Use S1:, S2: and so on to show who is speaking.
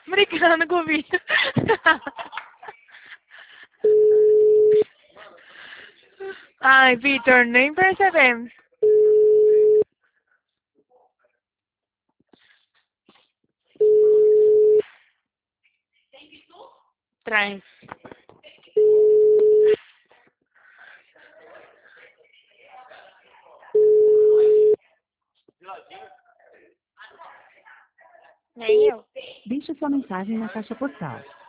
S1: Brincando com o vídeo. Ai, Vitor, nem percebemos. Traz. Nem eu.
S2: Deixe sua mensagem na caixa postal.